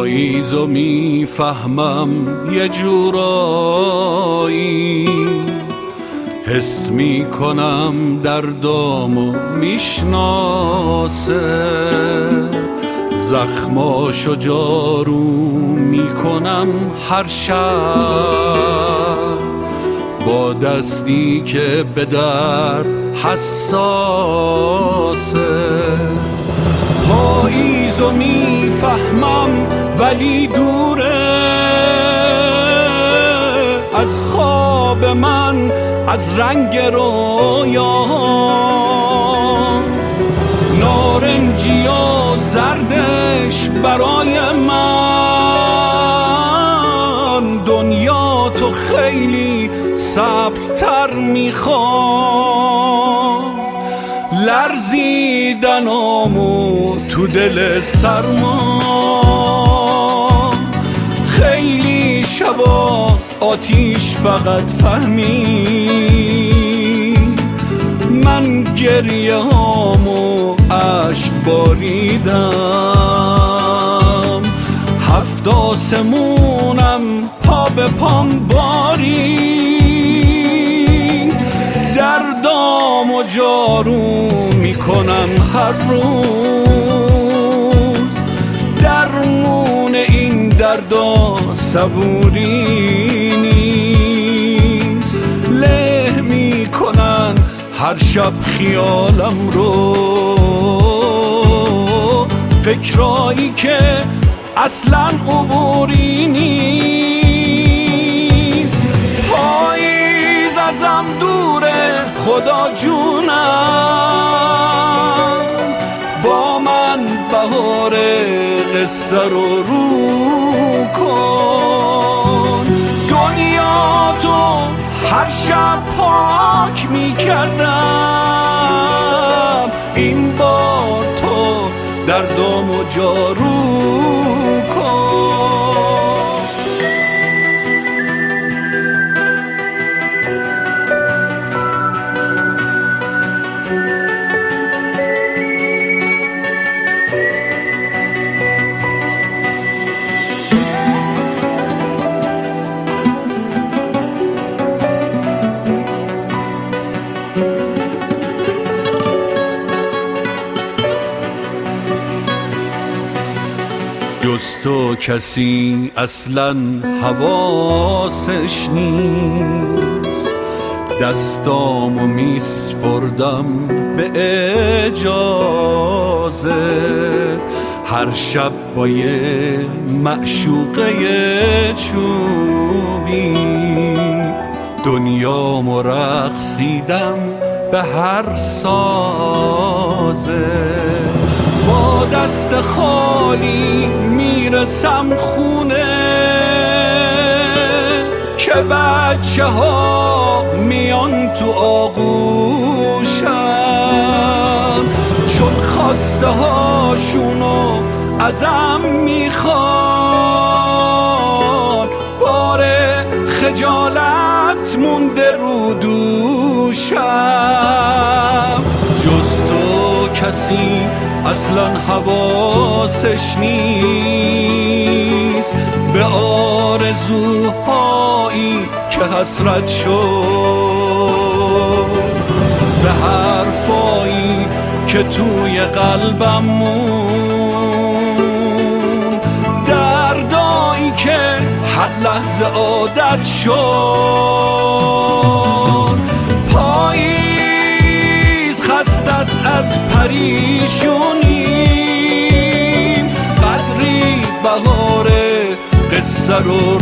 پاییزو میفهمم یه جورایی، حس میکنم دردامو میشناسه، زخماشو جارو میکنم هر شب با دستی که به درد حساسه. پاییزو میفهمم ولی دوره از خواب من، از رنگ رویاهام، نارنجی و زردش برای من دنیا تو خیلی سبزتر میخوام. لرزیدنامو تو دل سرما، خیلی شبا آتیش فقط فهمی، من گریه هامو عشق باریدم، هفت آسمونم پا به پام بارید، دردامو جارو میکنم هر روز، درمون این دردا صبوری نیست، له میکنن هر شب خیالم رو، فکرایی که اصلا عبوری نیست. پاییز ازم دوره خدا جونم، با من بهار قصه رو کن، دنیا تو هر شب پاک میکردم، این بار تو دردامو جارو کن. جز تو کسی اصلا حواسش نیست، دستامو میسپردم به اجازت، هر شب با یه معشوقه چوبی دنیامو رقصیدم به هر سازه، با دست خالی میرسم خونه که بچه ها میان تو آغوشم، چون خواسته هاشونو ازم میخوان، بار خجالت مونده رو دوشم، جز تو کسی اصلا حواسش نیست به آرزوهایی که حسرت شد، به حرفایی که توی قلبم موند، دردایی که هر لحظه عادت شد. پاییز خسته است از پریشونی، قدری بهار قصه رو